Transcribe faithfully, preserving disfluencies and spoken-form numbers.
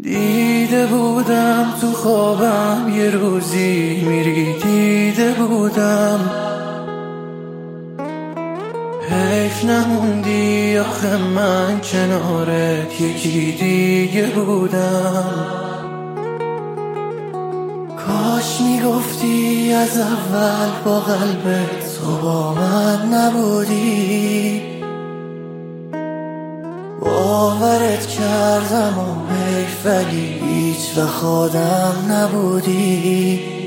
دیده بودم تو خوابم یه روزی میری، دیده بودم حیف نموندی آخه من کنارت یکی دیگه بودم. کاش میگفتی از اول با قلبت تو با من نبودی، باورت کردم و حیف ولی هیچ وقت آدم نبودی.